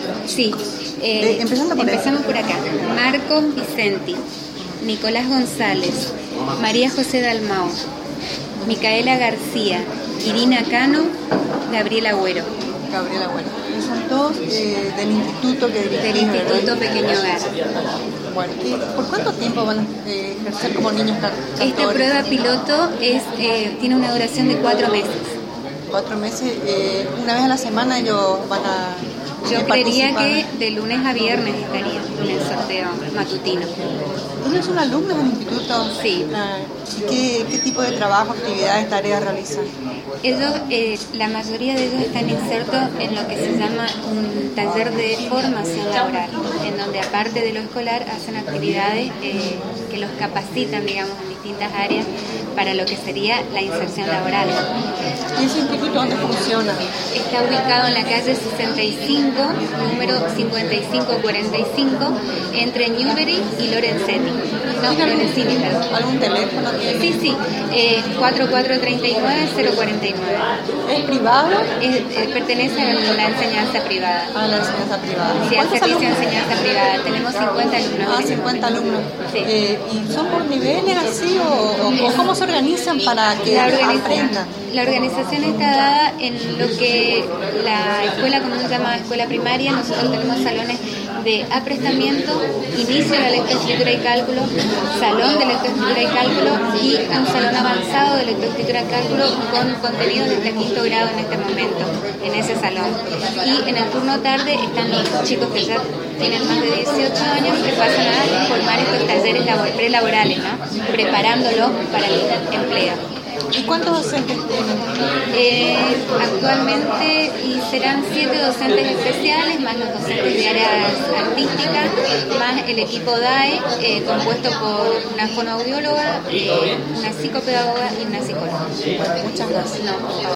Sí, empezamos por acá. Marcos Vicenti, Nicolás González, María José Dalmau, Micaela García, Irina Cano, Gabriela Agüero. Gabriela Agüero. Son todos del instituto que dirigís, del Instituto Pequeño Hogar. Bueno, ¿por cuánto tiempo van a ejercer como niños cantores? Esta prueba piloto tiene una duración de 4 meses. 4 meses, una vez a la semana ellos van a... Yo creería que de lunes a viernes estaría en el sorteo matutino. ¿Ellos son alumnos del instituto? Sí. ¿Y qué tipo de trabajo, actividades, tareas realizan? Ellos, la mayoría de ellos están insertos en lo que se llama un taller de formación laboral, en donde aparte de lo escolar hacen actividades que los capacitan, digamos, en distintas áreas para lo que sería la inserción laboral. ¿Y ese instituto dónde funciona? Está ubicado en la calle 65, número 5545, entre Newbery y Lorenzini. No, Lorenzini, perdón. ¿Algún teléfono tiene? Sí, 4439-049. ¿Es privado? Pertenece a la enseñanza privada. A la enseñanza privada. Sí, al servicio de enseñanza privada. Tenemos 50 alumnos. 50 alumnos. Sí. ¿Y son por niveles así o cómo se organizan para que aprendan? La organización está dada en lo que la escuela, como se llama escuela primaria. Nosotros tenemos salones de aprestamiento, inicio de la lectoescritura y cálculo, salón de lectoescritura y cálculo y un salón avanzado de lectoescritura y cálculo con contenidos de hasta quinto grado en este momento, en ese salón. Y en el turno tarde están los chicos que ya tienen más de 18 años que pasan a formar estos talleres prelaborales, ¿no? Preparándolos para el empleo. ¿Y cuántos docentes tienen? Actualmente serán 7 docentes especiales, más los docentes de áreas artísticas, más el equipo DAE, compuesto por una fonoaudióloga, una psicopedagoga y una psicóloga. Muchas gracias. No.